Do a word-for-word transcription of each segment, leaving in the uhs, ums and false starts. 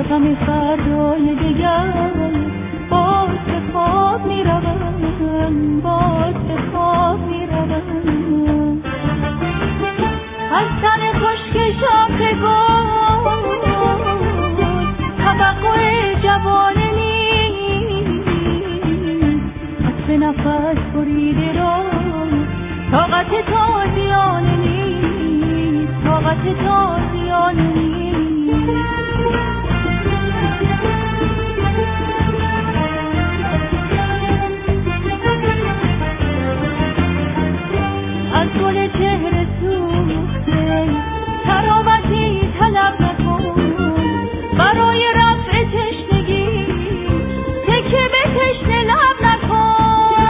غم فردای دیگر باز به خواب می روم، باز به خواب می روم. از تن خشک شاخه گل توقع جوانه نیست، از به نفس بریده را طاقت تازیانه نیست، طاقت تازیانه نیست. از گل چهره سوخته تراوتی طلب نکن، برای رفع تشنگی تکه به تشنه لب نکن.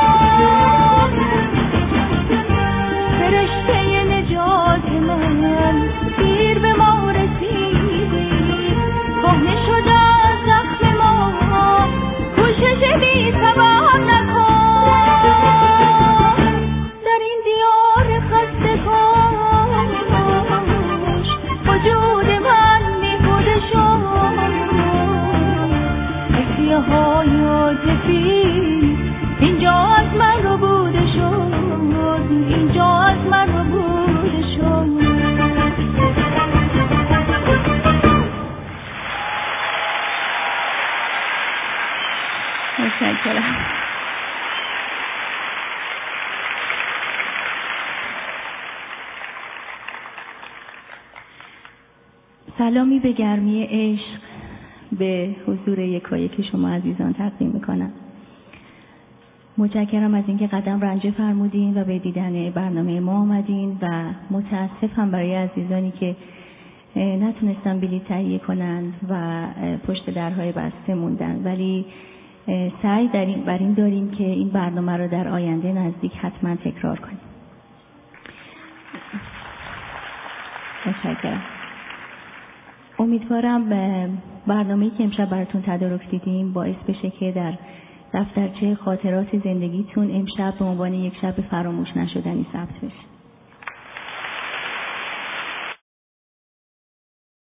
فرشته نجات من دیر به ما رسیدی، کهنه شده از زخم ما کوشش بی سبب نکن. در این دیار خسته کاش وجود من بیهوده شد، احسیه های عاطفی اینجا از من رو بوده شد، اینجا از من رو بوده شد. متشکرم. سلامی به گرمی عشق به حضور یکایک شما عزیزان تقدیم میکنم. متشکرم از اینکه قدم رنجه فرمودین و به دیدن برنامه ما آمدین و متاسفم برای عزیزانی که نتونستن بلیط تهیه کنند و پشت درهای بسته موندن، ولی سعی در این بر این داریم که این برنامه رو در آینده نزدیک حتما تکرار کنیم. متشکرم. امیدوارم برنامه‌ای که امشب براتون تدارک دیدیم باعث بشه که در دفترچه خاطرات زندگیتون امشب به عنوان یک شب فراموش نشدنی ثبت بشه.